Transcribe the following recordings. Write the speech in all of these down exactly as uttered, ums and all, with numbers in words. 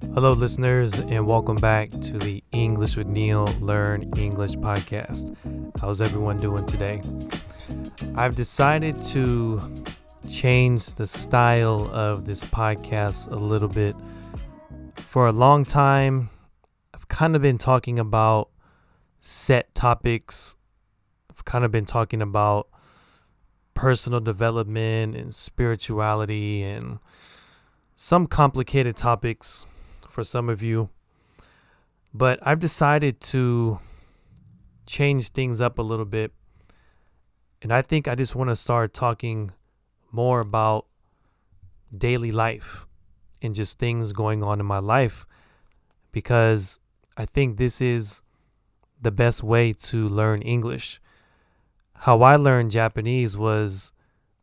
Hello, listeners, and welcome back to the English with Neil Learn English podcast. How's everyone doing today? I've decided to change the style of this podcast a little bit. For a long time, I've kind of been talking about set topics. I've kind of been talking about personal development and spirituality and some complicated topics for some of you. But I've decided to change things up a little bit. And I think I just want to start talking more about daily life and just things going on in my life, because I think this is the best way to learn English. How I learned Japanese was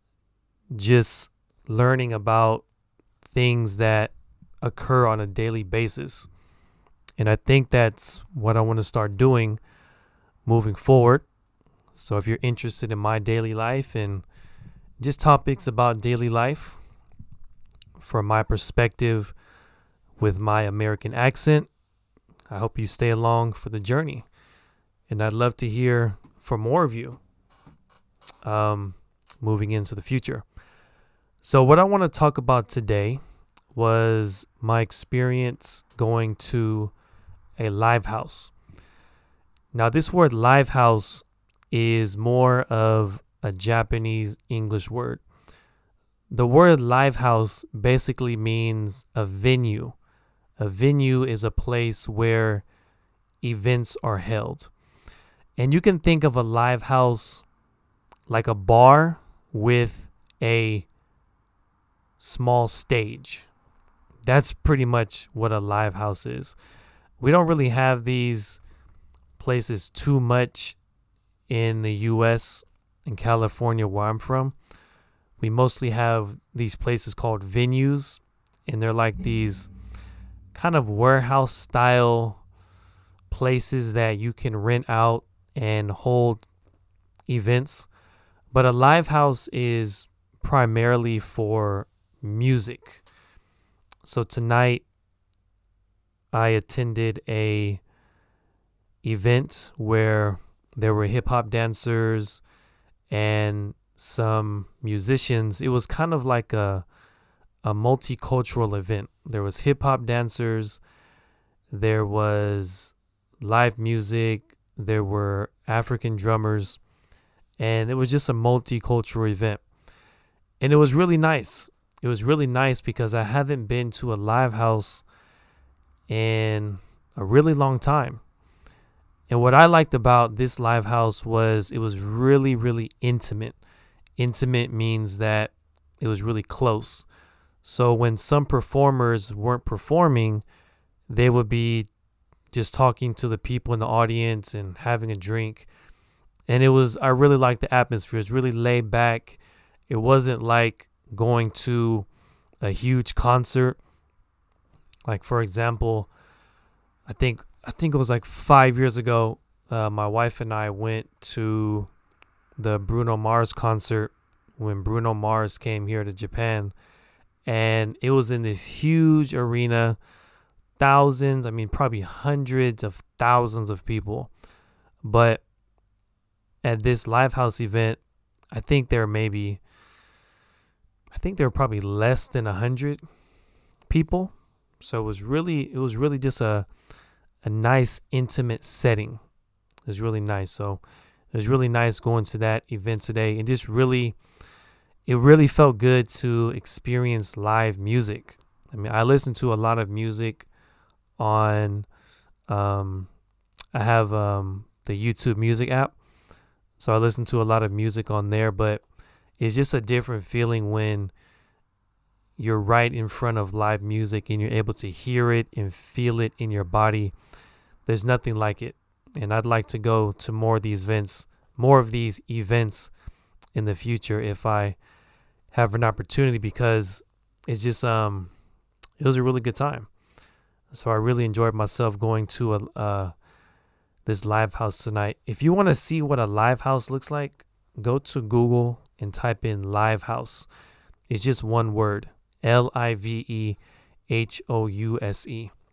just learning about things that occur on a daily basis. And I think that's what I want to start doing moving forward. So if you're interested in my daily life and just topics about daily life from my perspective with my American accent, I hope you stay along for the journey. And I'd love to hear from more of you um, moving into the future. So what I want to talk about today was my experience going to a live house. Now, this word live house is more of a Japanese English word. The word live house basically means a venue. A venue is a place where events are held. And you can think of a live house like a bar with a small stage. That's pretty much what a live house is. We don't really have these places too much in the U S and California where I'm from. We mostly have these places called venues, and they're like these kind of warehouse style places that you can rent out and hold events. But a live house is primarily for music. So tonight I attended a event where there were hip hop dancers and some musicians. It was kind of like a a multicultural event. There was hip hop dancers, there was live music, there were African drummers, and it was just a multicultural event. And it was really nice. It was really nice because I haven't been to a live house in a really long time. And what I liked about this live house was it was really, really intimate. Intimate means that it was really close. So when some performers weren't performing, they would be just talking to the people in the audience and having a drink. And it was, I really liked the atmosphere. It was really laid back. It wasn't like going to a huge concert. Like, for example, I think I think it was like five years ago, uh, my wife and I went to the Bruno Mars concert when Bruno Mars came here to Japan. And it was in this huge arena, thousands, I mean, probably hundreds of thousands of people. But at this live house event, I think there maybe I think there were probably less than a hundred people. So it was really, it was really just a, a nice, intimate setting. It was really nice. So it was really nice going to that event today. And just really, it really felt good to experience live music. I mean, I listen to a lot of music on, um, I have um, the YouTube Music app. So I listen to a lot of music on there, but it's just a different feeling when you're right in front of live music and you're able to hear it and feel it in your body. There's nothing like it. And I'd like to go to more of these events, more of these events in the future if I have an opportunity, because it's just, um, it was a really good time. So I really enjoyed myself going to a, uh, this live house tonight. If you want to see what a live house looks like, go to Google and type in live house. It's just one word, L I V E H O U S E.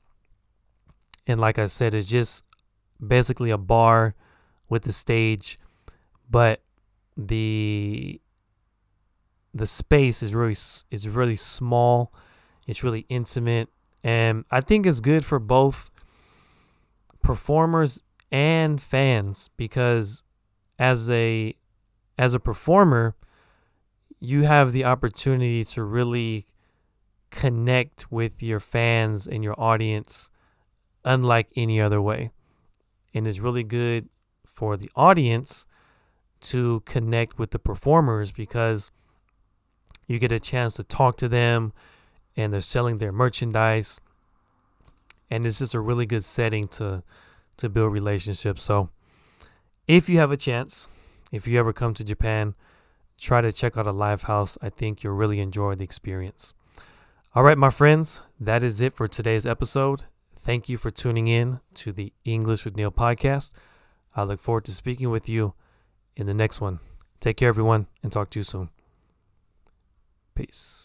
And like I said, it's just basically a bar with the stage, but the the space is really is really small. It's really intimate, and I think it's good for both performers and fans, because as a as a performer, you have the opportunity to really connect with your fans and your audience unlike any other way. And it's really good for the audience to connect with the performers, because you get a chance to talk to them and they're selling their merchandise. And it's just a really good setting to to build relationships. So if you have a chance, if you ever come to Japan, try to check out a live house. I think you'll really enjoy the experience. All right, my friends, that is it for today's episode. Thank you for tuning in to the English with Neil podcast. I look forward to speaking with you in the next one. Take care, everyone, and talk to you soon. Peace.